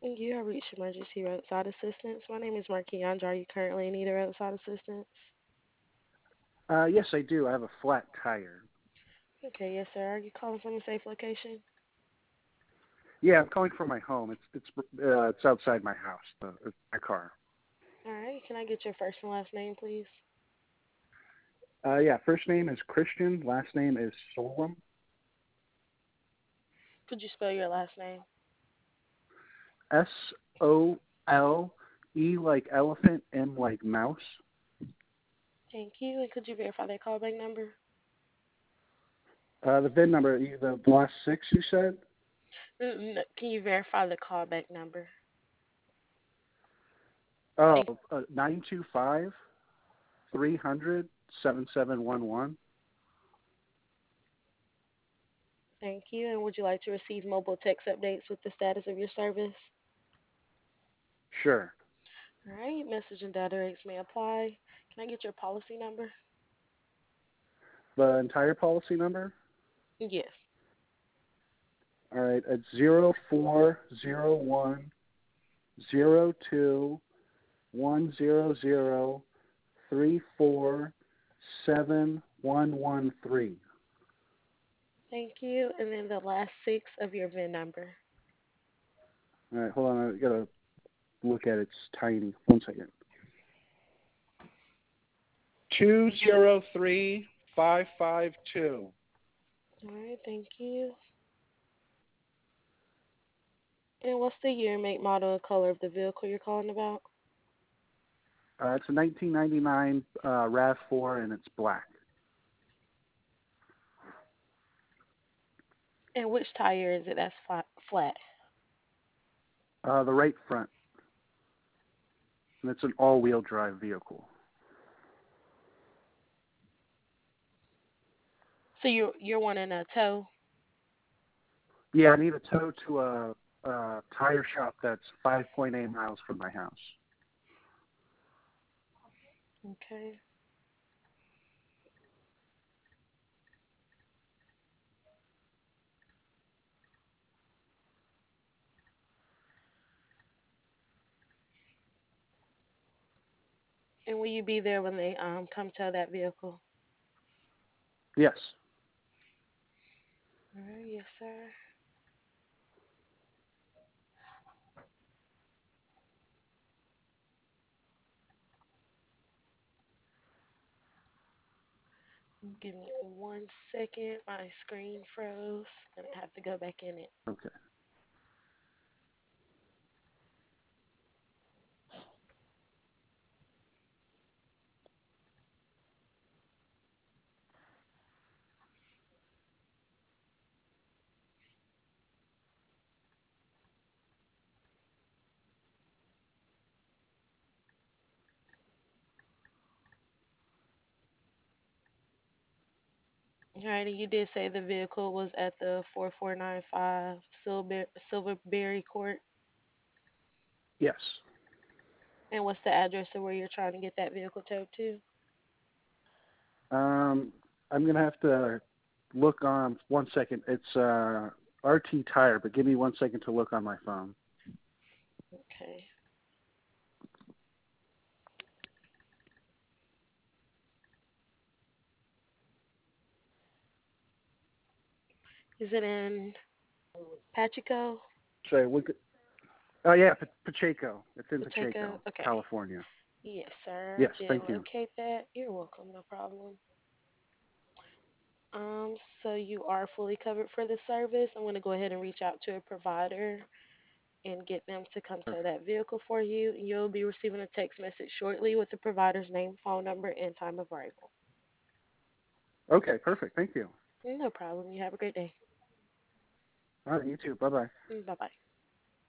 You have reached emergency roadside assistance. My name is Marquiandra. Are you currently in need of roadside assistance? Yes, I do. I have a flat tire. Okay, yes, sir. Are you calling from a safe location? Yeah, I'm calling from my home. It's outside my house. My car. All right. Can I get your first and last name, please? Yeah, first name is Christian. Last name is Solom. Could you spell your last name? Sole like elephant, M like mouse. Thank you. And could you verify that callback number? The VIN number, the last six you said. Can you verify the callback number? Oh, Thank, 925 300 7711. thank you. And would you like to receive mobile text updates with the status of your service? Sure. All right. Message and data rates may apply. Can I get your policy number? The entire policy number. Yes. All right, it's 0402 100 347 113. Thank you. And then the last six of your VIN number. All right, hold on. I gotta look at it. It's tiny. 1 second. 203552. All right. Thank you. And what's the year, make, model, and color of the vehicle you're calling about? It's a 1999 RAV4 and it's black. And which tire is it that's flat? The right front, and it's an all-wheel drive vehicle. So you're wanting a tow? Yeah, I need a tow to a tire shop that's 5.8 miles from my house. Okay. And will you be there when they come tow that vehicle? Yes. All right. Yes, sir. Give me 1 second. My screen froze, and I have to go back in it. Okay. All right. And you did say the vehicle was at the 4495 Silverberry Court. Yes. And what's the address of where you're trying to get that vehicle towed to? Um, I'm gonna have to look on 1 second. It's RT Tire, but give me 1 second to look on my phone. Okay. Is it in Pachico? Sorry, look. Oh yeah, Pacheco. It's in Pacheco? Pacheco, Okay. California. Yes, sir. I Yes, did thank you. locate that. You're welcome. No problem. Um, so you are fully covered for the service. I'm going to go ahead and reach out to a provider and get them to come tow that vehicle for you. You'll be receiving a text message shortly with the provider's name, phone number, and time of arrival. Okay, perfect. Thank you. No problem. You have a great day. All right, you too. Bye bye. Bye bye.